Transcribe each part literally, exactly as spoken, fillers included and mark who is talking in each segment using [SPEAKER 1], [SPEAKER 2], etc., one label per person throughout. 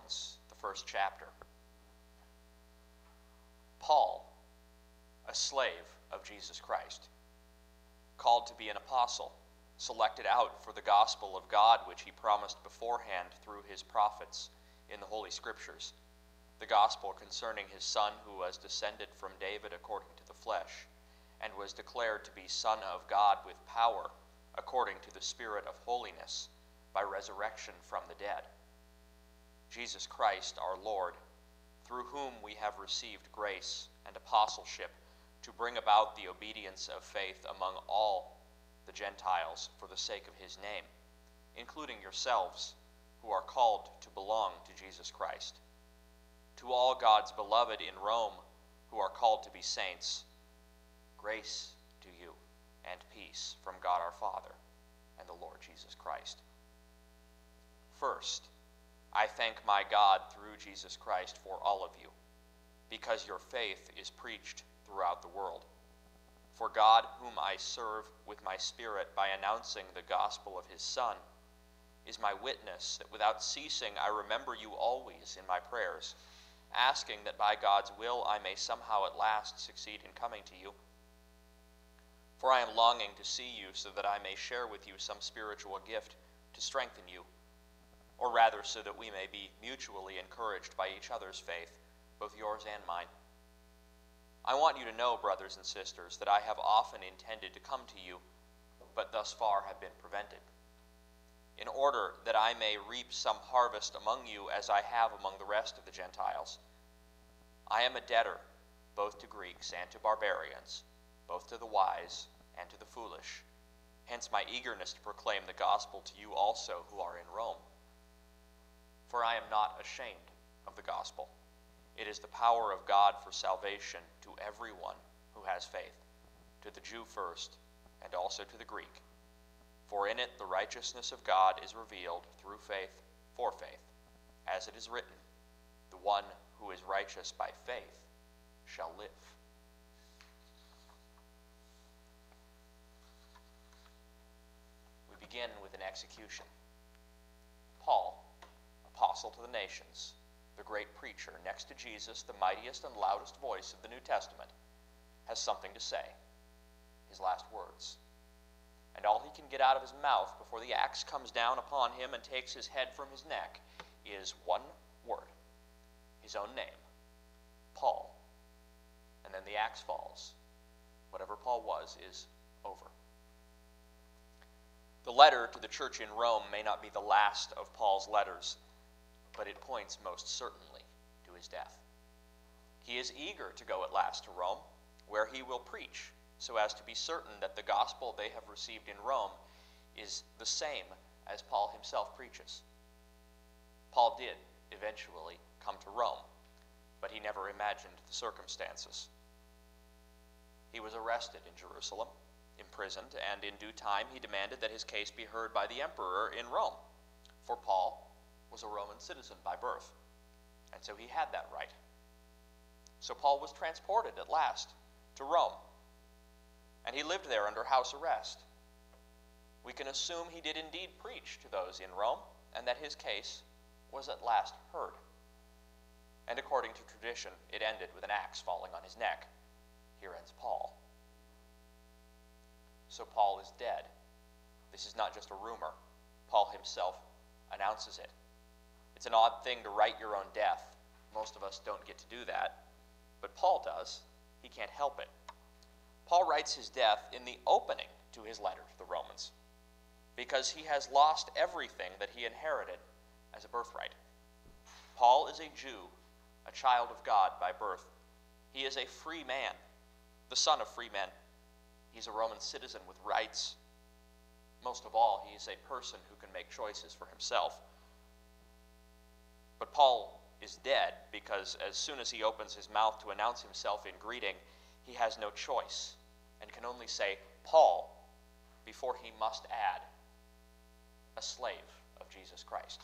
[SPEAKER 1] Romans, the first chapter. Paul, a slave of Jesus Christ, called to be an apostle, selected out for the gospel of God which he promised beforehand through his prophets in the Holy Scriptures, the gospel concerning his Son who was descended from David according to the flesh, and was declared to be Son of God with power, according to the Spirit of holiness, by resurrection from the dead. Jesus Christ our Lord, through whom we have received grace and apostleship to bring about the obedience of faith among all the Gentiles for the sake of his name, including yourselves, who are called to belong to Jesus Christ. To all God's beloved in Rome, who are called to be saints, grace to you and peace from God our Father and the Lord Jesus Christ. First, I thank my God through Jesus Christ for all of you, because your faith is preached throughout the world. For God, whom I serve with my Spirit by announcing the gospel of his Son, is my witness that without ceasing I remember you always in my prayers, asking that by God's will I may somehow at last succeed in coming to you. For I am longing to see you so that I may share with you some spiritual gift to strengthen you, or rather so that we may be mutually encouraged by each other's faith, both yours and mine. I want you to know, brothers and sisters, that I have often intended to come to you, but thus far have been prevented, in order that I may reap some harvest among you as I have among the rest of the Gentiles. I am a debtor both to Greeks and to barbarians, both to the wise and to the foolish. Hence my eagerness to proclaim the gospel to you also who are in Rome. For I am not ashamed of the gospel. It is the power of God for salvation to everyone who has faith, to the Jew first, and also to the Greek. For in it the righteousness of God is revealed through faith for faith, as it is written, the one who is righteous by faith shall live. We begin with an execution. Paul, apostle to the nations, the great preacher, next to Jesus, the mightiest and loudest voice of the New Testament, has something to say, his last words. And all he can get out of his mouth before the axe comes down upon him and takes his head from his neck is one word, his own name, Paul. And then the axe falls. Whatever Paul was is over. The letter to the church in Rome may not be the last of Paul's letters, but it points most certainly to his death. He is eager to go at last to Rome, where he will preach, so as to be certain that the gospel they have received in Rome is the same as Paul himself preaches. Paul did eventually come to Rome, but he never imagined the circumstances. He was arrested in Jerusalem, imprisoned, and in due time he demanded that his case be heard by the emperor in Rome, for Paul was a Roman citizen by birth, and so he had that right. So Paul was transported at last to Rome, and he lived there under house arrest. We can assume he did indeed preach to those in Rome, and that his case was at last heard. And according to tradition, it ended with an axe falling on his neck. Here ends Paul. So Paul is dead. This is not just a rumor. Paul himself announces it. It's an odd thing to write your own death. Most of us don't get to do that, but Paul does. He can't help it. Paul writes his death in the opening to his letter to the Romans, because he has lost everything that he inherited as a birthright. Paul is a Jew, a child of God by birth. He is a free man, the son of free men. He's a Roman citizen with rights. Most of all, he is a person who can make choices for himself. But Paul is dead because as soon as he opens his mouth to announce himself in greeting, he has no choice and can only say, Paul, before he must add, a slave of Jesus Christ.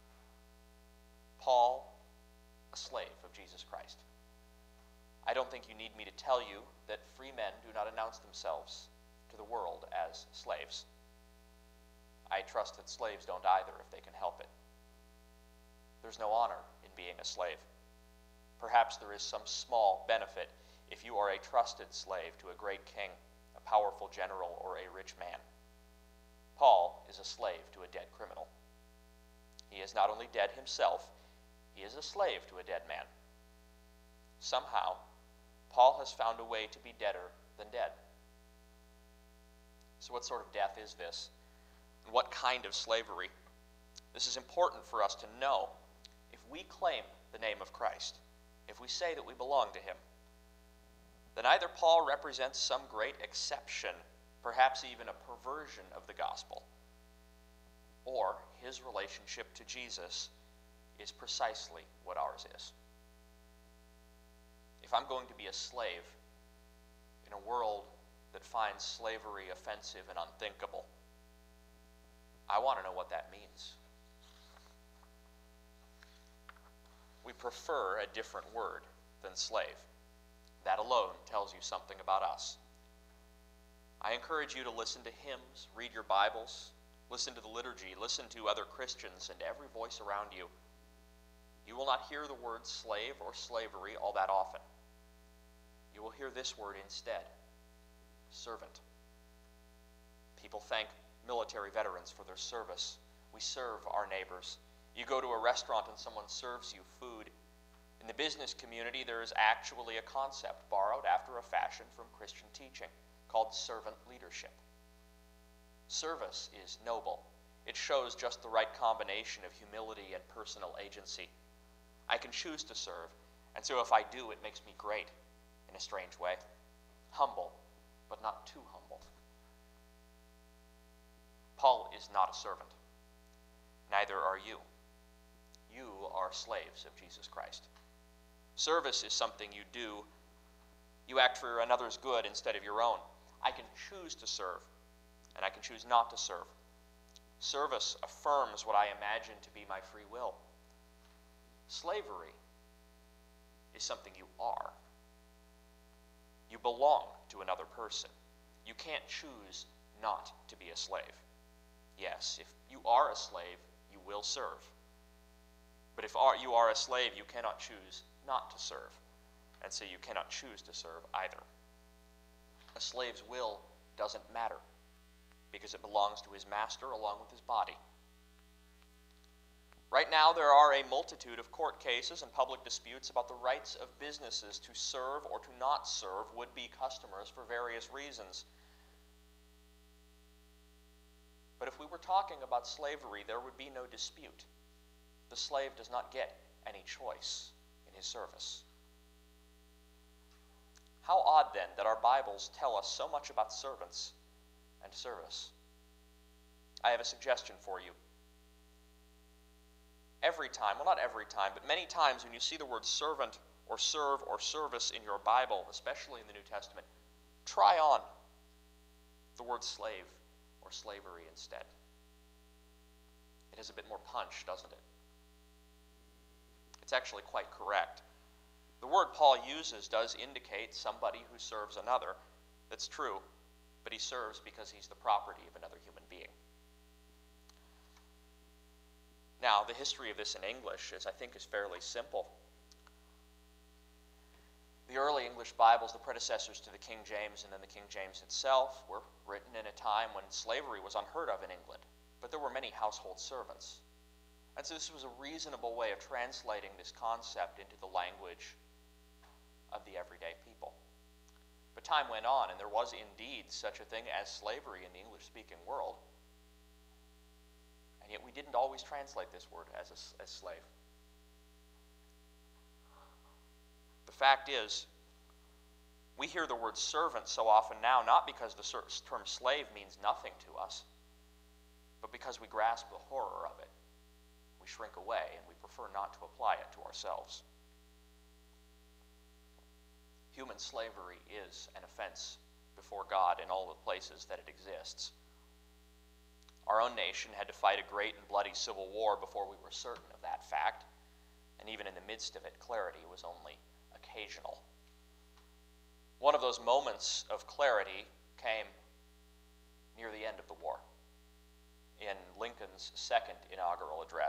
[SPEAKER 1] Paul, a slave of Jesus Christ. I don't think you need me to tell you that free men do not announce themselves to the world as slaves. I trust that slaves don't either if they can help it. there's no honor in being a slave. Perhaps there is some small benefit if you are a trusted slave to a great king, a powerful general, or a rich man. Paul is a slave to a dead criminal. He is not only dead himself, he is a slave to a dead man. Somehow, Paul has found a way to be deader than dead. So what sort of death is this? And what kind of slavery? This is important for us to know. If we claim the name of Christ, if we say that we belong to him, then either Paul represents some great exception, perhaps even a perversion of the gospel, or his relationship to Jesus is precisely what ours is. If I'm going to be a slave in a world that finds slavery offensive and unthinkable, I want to know what that means. We prefer a different word than slave. That alone tells you something about us. I encourage you to listen to hymns, read your Bibles, listen to the liturgy, listen to other Christians and every voice around you. You will not hear the word slave or slavery all that often. You will hear this word instead, servant. People thank military veterans for their service. We serve our neighbors. You go to a restaurant and someone serves you food. In the business community, there is actually a concept borrowed after a fashion from Christian teaching called servant leadership. Service is noble. It shows just the right combination of humility and personal agency. I can choose to serve, and so if I do, it makes me great in a strange way. Humble, but not too humble. Paul is not a servant. Neither are you. You are slaves of Jesus Christ. Service is something you do. You act for another's good instead of your own. I can choose to serve, and I can choose not to serve. Service affirms what I imagine to be my free will. Slavery is something you are. You belong to another person. You can't choose not to be a slave. Yes, if you are a slave, you will serve. But if you are a slave, you cannot choose not to serve. And so you cannot choose to serve either. A slave's will doesn't matter because it belongs to his master along with his body. Right now, there are a multitude of court cases and public disputes about the rights of businesses to serve or to not serve would-be customers for various reasons. But if we were talking about slavery, there would be no dispute. The slave does not get any choice in his service. How odd, then, that our Bibles tell us so much about servants and service. I have a suggestion for you. Every time, well, not every time, but many times when you see the word servant or serve or service in your Bible, especially in the New Testament, try on the word slave or slavery instead. It has a bit more punch, doesn't it? It's actually quite correct. The word Paul uses does indicate somebody who serves another. That's true, but he serves because he's the property of another human being. Now, the history of this in English is, I think, is fairly simple. The early English Bibles, the predecessors to the King James and then the King James itself, were written in a time when slavery was unheard of in England, but there were many household servants. And so this was a reasonable way of translating this concept into the language of the everyday people. But time went on, and there was indeed such a thing as slavery in the English-speaking world. And yet we didn't always translate this word as, a, as slave. The fact is, we hear the word servant so often now, not because the term slave means nothing to us, but because we grasp the horror of it. We shrink away, and we prefer not to apply it to ourselves. Human slavery is an offense before God in all the places that it exists. Our own nation had to fight a great and bloody civil war before we were certain of that fact, and even in the midst of it, clarity was only occasional. One of those moments of clarity came near the end of the war, in Lincoln's second inaugural address, which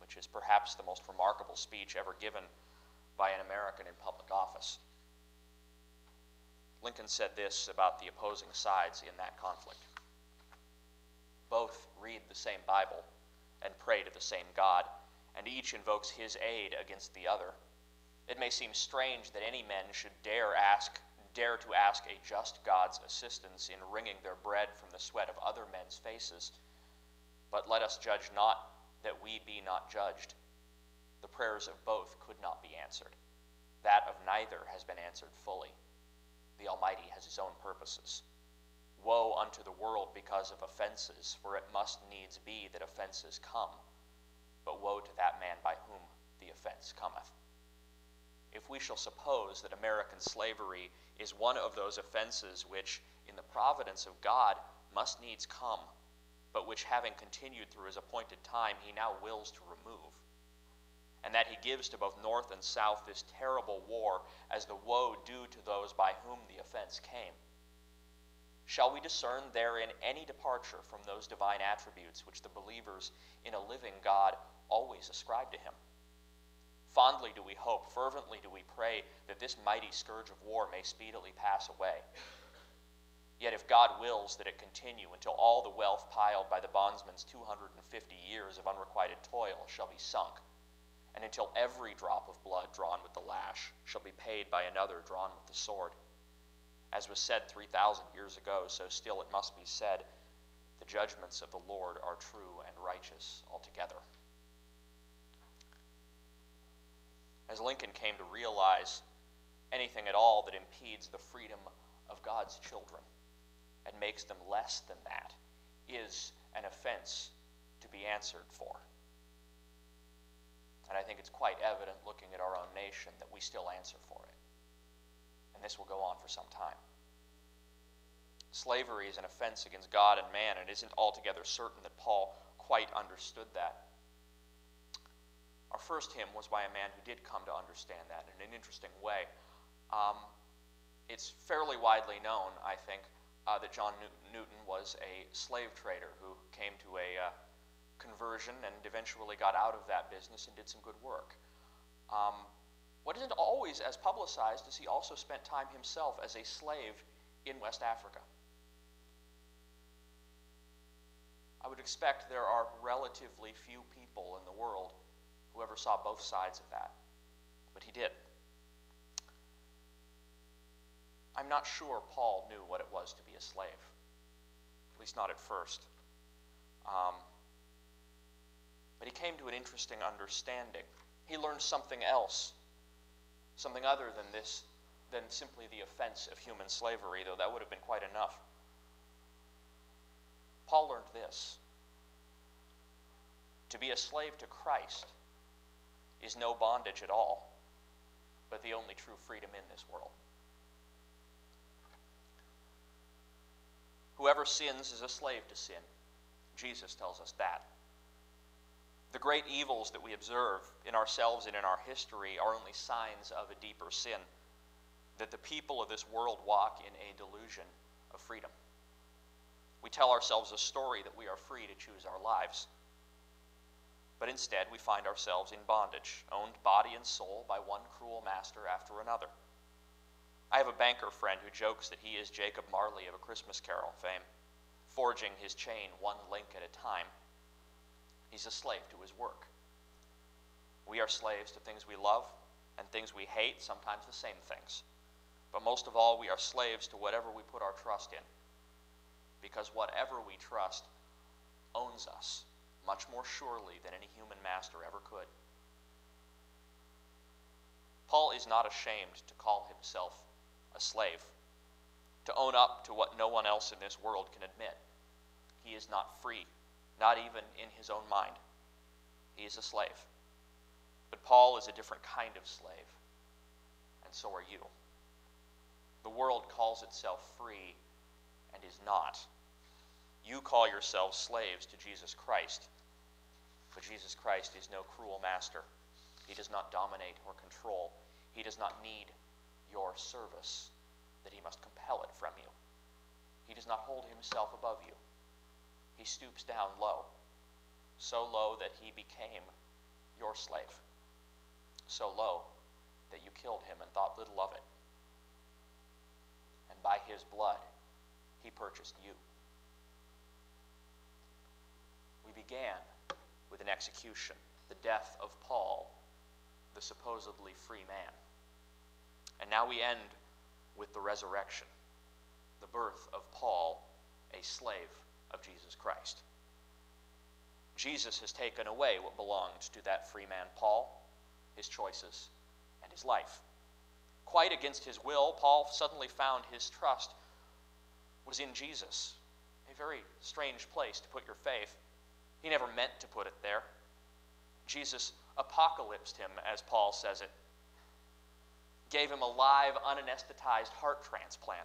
[SPEAKER 1] which is perhaps the most remarkable speech ever given by an American in public office. Lincoln said this about the opposing sides in that conflict. Both read the same Bible and pray to the same God, and each invokes his aid against the other. It may seem strange that any men should dare ask, dare to ask a just God's assistance in wringing their bread from the sweat of other men's faces. But let us judge not that we be not judged. The prayers of both could not be answered. That of neither has been answered fully. The Almighty has his own purposes. Woe unto the world because of offenses, for it must needs be that offenses come. But woe to that man by whom the offense cometh. If we shall suppose that American slavery is one of those offenses which, in the providence of God, must needs come, but which, having continued through his appointed time, he now wills to remove, and that he gives to both North and South this terrible war as the woe due to those by whom the offense came, shall we discern therein any departure from those divine attributes which the believers in a living God always ascribe to him? Fondly do we hope, fervently do we pray, that this mighty scourge of war may speedily pass away. Yet if God wills that it continue until all the wealth piled by the bondsman's two hundred fifty years of unrequited toil shall be sunk, and until every drop of blood drawn with the lash shall be paid by another drawn with the sword, as was said three thousand years ago, so still it must be said, the judgments of the Lord are true and righteous altogether. As Lincoln came to realize, anything at all that impedes the freedom of God's children and makes them less than that is an offense to be answered for. And I think it's quite evident, looking at our own nation, that we still answer for it. And this will go on for some time. Slavery is an offense against God and man, and it isn't altogether certain that Paul quite understood that. Our first hymn was by a man who did come to understand that in an interesting way. Um, it's fairly widely known, I think, uh, that John Newton was a slave trader who came to a uh, conversion and eventually got out of that business and did some good work. Um, what isn't always as publicized is he also spent time himself as a slave in West Africa. I would expect there are relatively few people in the world who ever saw both sides of that, but he did. I'm not sure Paul knew what it was to be a slave, at least not at first. Um, but he came to an interesting understanding. He learned something else, something other than this, than simply the offense of human slavery, though that would have been quite enough. Paul learned this: to be a slave to Christ is no bondage at all, but the only true freedom in this world. Whoever sins is a slave to sin. Jesus tells us that. The great evils that we observe in ourselves and in our history are only signs of a deeper sin, that the people of this world walk in a delusion of freedom. We tell ourselves a story that we are free to choose our lives, but instead we find ourselves in bondage, owned body and soul by one cruel master after another. I have a banker friend who jokes that he is Jacob Marley of A Christmas Carol fame, forging his chain one link at a time. He's a slave to his work. We are slaves to things we love and things we hate, sometimes the same things. But most of all, we are slaves to whatever we put our trust in, because whatever we trust owns us much more surely than any human master ever could. Paul is not ashamed to call himself a slave, to own up to what no one else in this world can admit. He is not free, not even in his own mind. He is a slave. But Paul is a different kind of slave, and so are you. The world calls itself free and is not. You call yourselves slaves to Jesus Christ, but Jesus Christ is no cruel master. He does not dominate or control. He does not need your service, that he must compel it from you. He does not hold himself above you. He stoops down low, so low that he became your slave, so low that you killed him and thought little of it. And by his blood, he purchased you. We began with an execution, the death of Paul, the supposedly free man. And now we end with the resurrection, the birth of Paul, a slave of Jesus Christ. Jesus has taken away what belonged to that free man Paul, his choices, and his life. Quite against his will, Paul suddenly found his trust was in Jesus. A very strange place to put your faith. He never meant to put it there. Jesus apocalypsed him, as Paul says it. Gave him a live, unanesthetized heart transplant.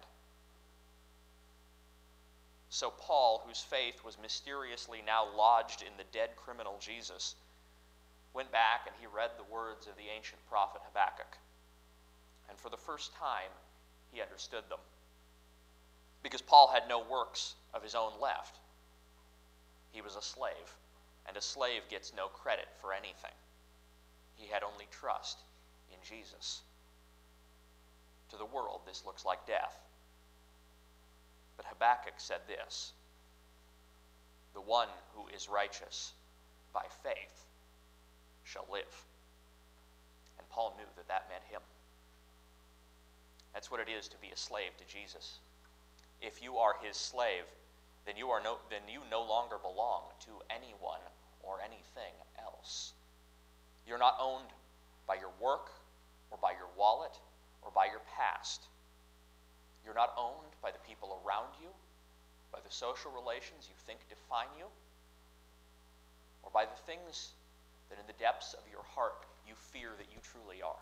[SPEAKER 1] So Paul, whose faith was mysteriously now lodged in the dead criminal Jesus, went back and he read the words of the ancient prophet Habakkuk. And for the first time, he understood them. Because Paul had no works of his own left. He was a slave, and a slave gets no credit for anything. He had only trust in Jesus. To the world, this looks like death. But Habakkuk said this: the one who is righteous by faith shall live. And Paul knew that that meant him. That's what it is to be a slave to Jesus. If you are his slave, then you are no then you no longer belong to anyone or anything else. You're not owned by your work or by your wallet or by your past. You're not owned by the people around you, by the social relations you think define you, or by the things that in the depths of your heart you fear that you truly are.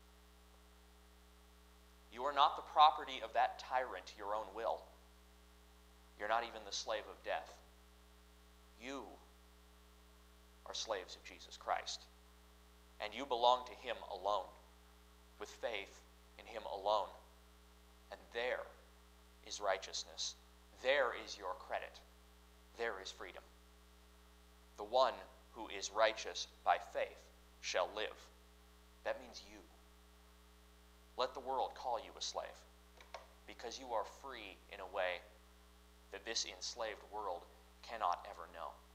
[SPEAKER 1] You are not the property of that tyrant, your own will. You're not even the slave of death. You are slaves of Jesus Christ. And you belong to him alone, with faith in him alone. And there is righteousness. There is your credit. There is freedom. The one who is righteous by faith shall live. That means you. Let the world call you a slave, because you are free in a way that this enslaved world cannot ever know.